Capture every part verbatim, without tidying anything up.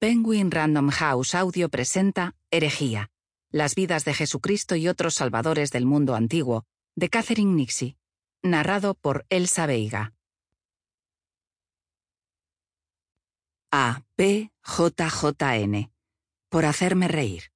Penguin Random House Audio presenta Herejía, las vidas de Jesucristo y otros salvadores del mundo antiguo, de Catherine Nixie, narrado por Elsa Veiga. A. P. J. J. N. Por hacerme reír.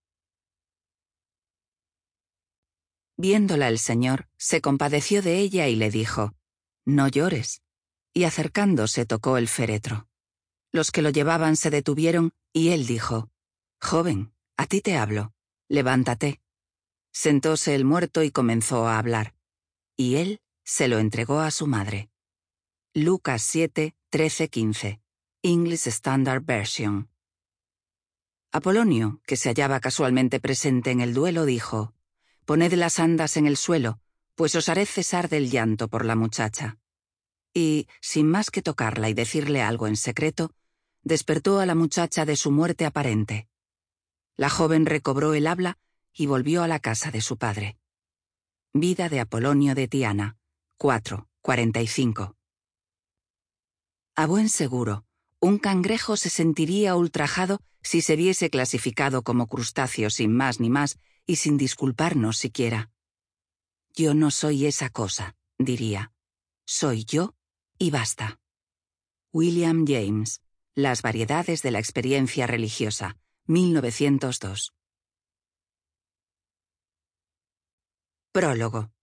Viéndola el Señor, se compadeció de ella y le dijo, «No llores», y acercándose tocó el féretro. Los que lo llevaban se detuvieron, y él dijo, «Joven, a ti te hablo, levántate». Sentóse el muerto y comenzó a hablar, y él se lo entregó a su madre. Lucas siete, trece, quince, English Standard Version. Apolonio, que se hallaba casualmente presente en el duelo, dijo, «Poned las andas en el suelo, pues os haré cesar del llanto por la muchacha». Y, sin más que tocarla y decirle algo en secreto, despertó a la muchacha de su muerte aparente. La joven recobró el habla y volvió a la casa de su padre. Vida de Apolonio de Tiana, cuatro, cuarenta y cinco. A buen seguro, un cangrejo se sentiría ultrajado si se viese clasificado como crustáceo sin más ni más y sin disculparnos siquiera. «Yo no soy esa cosa», diría. «Soy yo y basta». William James, Las variedades de la experiencia religiosa, mil novecientos dos. Prólogo.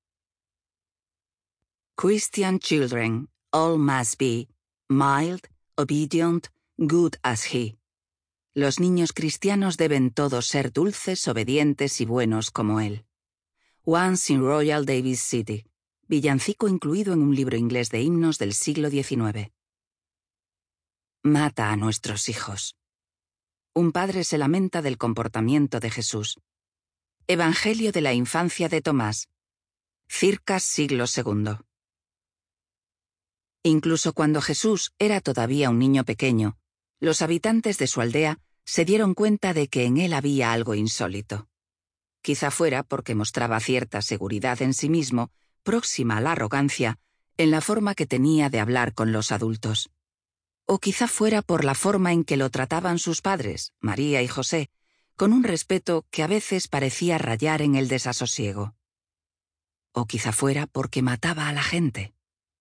Christian children, all must be mild, obedient, good as he. Los niños cristianos deben todos ser dulces, obedientes y buenos como él. Once in Royal Davis City, villancico incluido en un libro inglés de himnos del siglo diecinueve. Mata a nuestros hijos. Un padre se lamenta del comportamiento de Jesús. Evangelio de la infancia de Tomás. Circa siglo segundo. Incluso cuando Jesús era todavía un niño pequeño, los habitantes de su aldea se dieron cuenta de que en él había algo insólito. Quizá fuera porque mostraba cierta seguridad en sí mismo, próxima a la arrogancia, en la forma que tenía de hablar con los adultos. O quizá fuera por la forma en que lo trataban sus padres, María y José, con un respeto que a veces parecía rayar en el desasosiego. O quizá fuera porque mataba a la gente.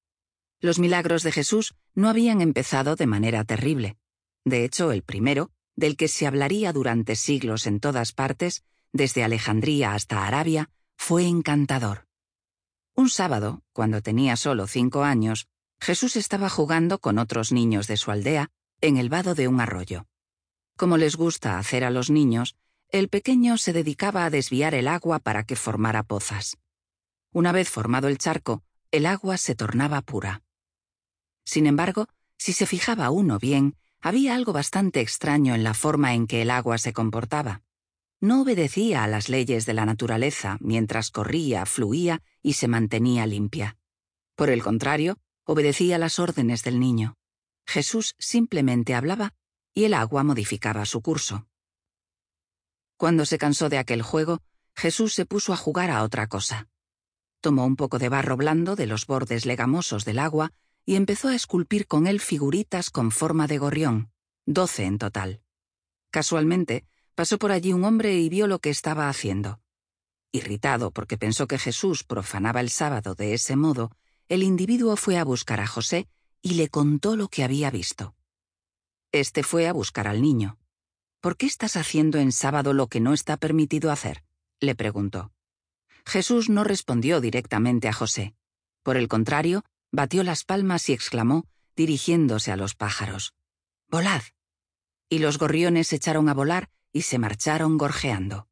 Los milagros de Jesús no habían empezado de manera terrible. De hecho, el primero, del que se hablaría durante siglos en todas partes, desde Alejandría hasta Arabia, fue encantador. Un sábado, cuando tenía solo cinco años, Jesús estaba jugando con otros niños de su aldea en el vado de un arroyo. Como les gusta hacer a los niños, el pequeño se dedicaba a desviar el agua para que formara pozas. Una vez formado el charco, el agua se tornaba pura. Sin embargo, si se fijaba uno bien, había algo bastante extraño en la forma en que el agua se comportaba. No obedecía a las leyes de la naturaleza mientras corría, fluía y se mantenía limpia. Por el contrario, obedecía las órdenes del niño. Jesús simplemente hablaba y el agua modificaba su curso. Cuando se cansó de aquel juego, Jesús se puso a jugar a otra cosa. Tomó un poco de barro blando de los bordes legamosos del agua y empezó a esculpir con él figuritas con forma de gorrión, doce en total. Casualmente, pasó por allí un hombre y vio lo que estaba haciendo. Irritado porque pensó que Jesús profanaba el sábado de ese modo, el individuo fue a buscar a José y le contó lo que había visto. Este fue a buscar al niño. «¿Por qué estás haciendo en sábado lo que no está permitido hacer?», le preguntó. Jesús no respondió directamente a José. Por el contrario, batió las palmas y exclamó, dirigiéndose a los pájaros, «¡Volad!». Y los gorriones se echaron a volar y se marcharon gorjeando.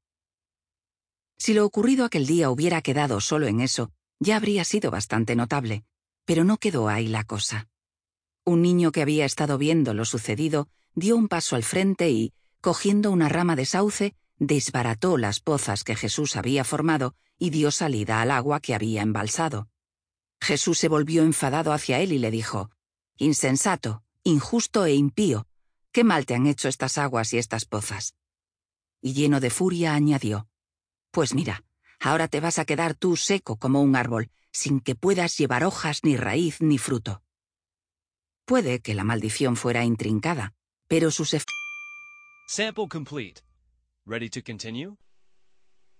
Si lo ocurrido aquel día hubiera quedado solo en eso, ya habría sido bastante notable, pero no quedó ahí la cosa. Un niño que había estado viendo lo sucedido dio un paso al frente y, cogiendo una rama de sauce, desbarató las pozas que Jesús había formado y dio salida al agua que había embalsado. Jesús se volvió enfadado hacia él y le dijo, «Insensato, injusto e impío, ¿qué mal te han hecho estas aguas y estas pozas?». Y lleno de furia añadió, «Pues mira, ahora te vas a quedar tú seco como un árbol, sin que puedas llevar hojas, ni raíz, ni fruto». Puede que la maldición fuera intrincada, pero sus efectos Sample complete. Ready to continue?